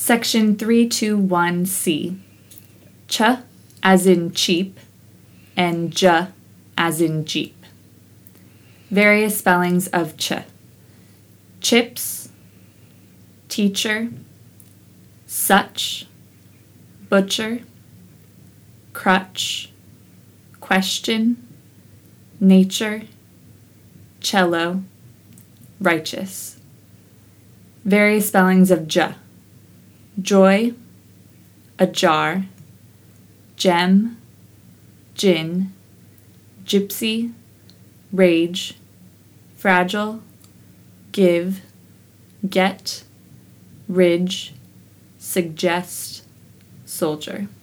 Section 321C. Ch as in cheap and j as in jeep. Various spellings of ch. Chips, teacher, such, butcher, crutch, question, nature, cello, righteous. Various spellings of j. Joy, ajar, gem, gin, gypsy, rage, fragile, give, get, ridge, suggest, soldier.